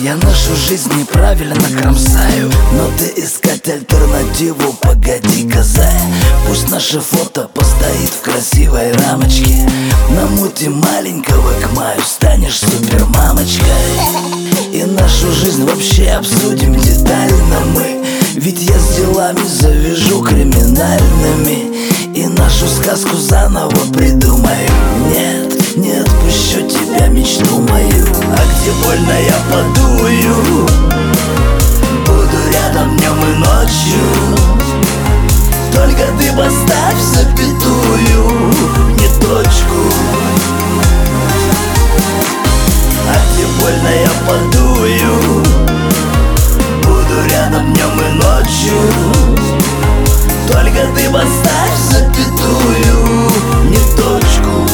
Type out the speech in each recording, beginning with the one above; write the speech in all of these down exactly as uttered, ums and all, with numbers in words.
Я нашу жизнь неправильно кромсаю, но ты искать альтернативу, погоди-ка, зая. Пусть наше фото постоит в красивой рамочке. Намутим маленького к маю, станешь супермамочкой. И нашу жизнь вообще обсудим детально мы, ведь я с делами завяжу криминальными. И нашу сказку заново придумаю. Нет, не отпущу тебя, мечту мою. А где больно, я подую. Буду рядом днем и ночью. Только ты поставь запятую, не точку. А где больно, я подую. Буду рядом днем и ночью. Только ты поставь запятую, не точку.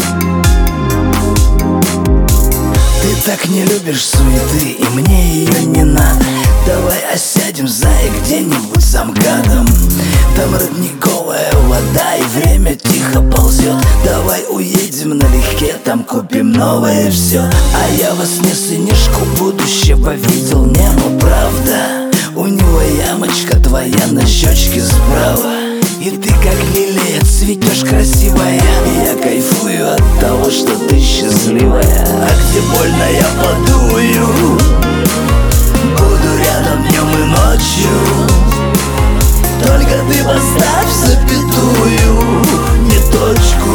Ты так не любишь суеты, и мне ее не надо. Давай осядем, зая, где-нибудь за МКАДом. Там родниковая вода, и время тихо ползет. Давай уедем налегке, там купим новое все. А я во сне сынишку будущего видел, небо, правда. У него ямочка твоя на щечке справа. И ты как лилия цветешь красивая. И я кайфую от того, что ты счастливая. А где больно, я подую. Буду рядом днем и ночью. Только ты поставь запятую, не точку.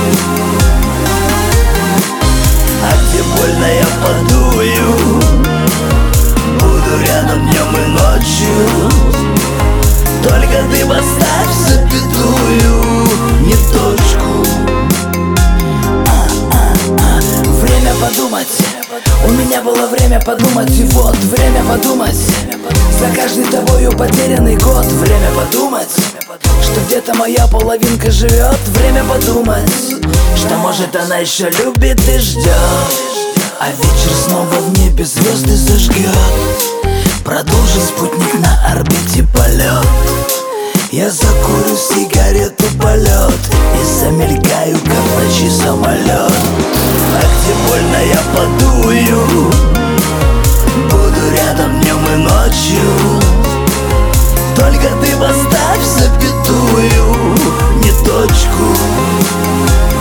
А где больно, я подую. Буду рядом днем и ночью. Только ты поставь запятую, не точку. А-а-а. Время подумать. У меня было время подумать, и вот время подумать. За каждый тобою потерянный год. Время подумать, что где-то моя половинка живет. Время подумать, что может она еще любит и ждет. А вечер снова в небе звезды зажгет. Продолжит спутник на орбите полет. Я закурю сигарету, полет. И замелькаю, как в ночи самолет. А где больно, я подую. Буду рядом днем и ночью. Только ты поставь запятую, не точку.